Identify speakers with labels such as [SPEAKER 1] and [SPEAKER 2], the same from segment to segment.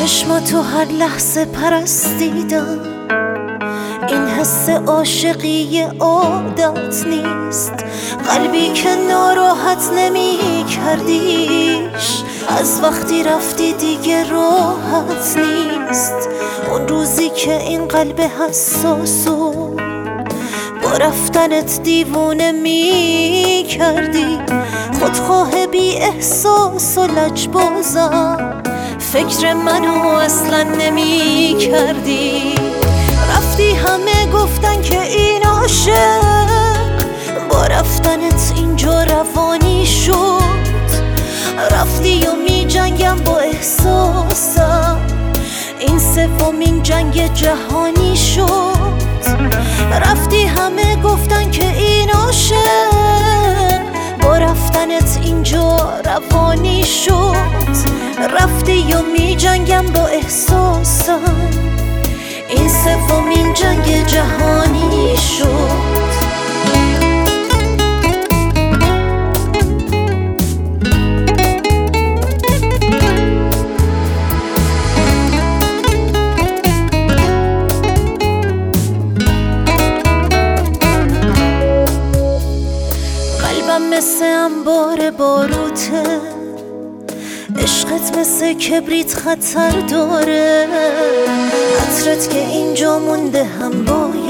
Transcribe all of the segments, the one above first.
[SPEAKER 1] چشماتو هر لحظه پرستیدم، این حس عاشقی عادت نیست. قلبی که ناراحت نمی کردیش، از وقتی رفتی دیگه راحت نیست. اون روزی که این قلب حساسو با رفتنت دیوونه می کردی، خودخواه بی احساس و لجبازم، فکر منو اصلا نمی کردی. رفتی همه گفتن که این عاشق، با رفتنت اینجا روانی شد. رفتی و می جنگم با احساسم، این سومین جنگ جهانی شد. رفتی همه گفتن که این عاشق، با رفتنت اینجا روانی شد. رفتی و می جنگم با احساسم، این سومین جنگ جهانی شد. قلبم مثل انبار باروته، عشقت مثل کبریت خطر داره. عطرت که اینجا مونده هم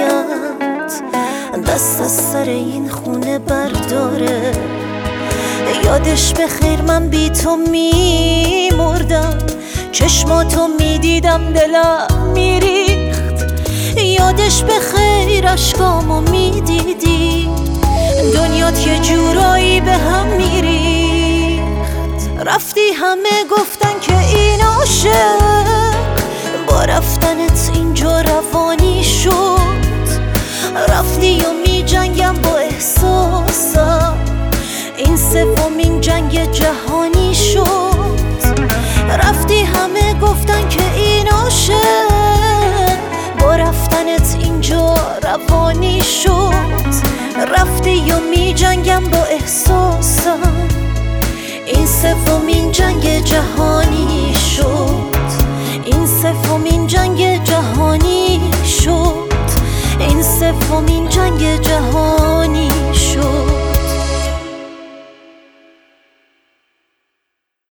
[SPEAKER 1] باید دست از سر این خونه برداره. یادش بخیر من بی تو می مردم، چشماتو می دیدم دلم می ریخت. یادش بخیر اشکامو می دیدی، دنیات یه جورایی به هم می ریخت. رفتی همه گفتن که این عاشق، با رفتنت اینجا روانی شد. رفتی و می جنگم با احساسم، این سومین جنگ جهانی شد. رفتی همه گفتن که این عاشق، با رفتنت اینجا روانی شد. رفتی و می جنگم با احساسم، این سومین جنگ جهانی شد. این سومین جنگ جهانی شد. این سومین جنگ جهانی شد.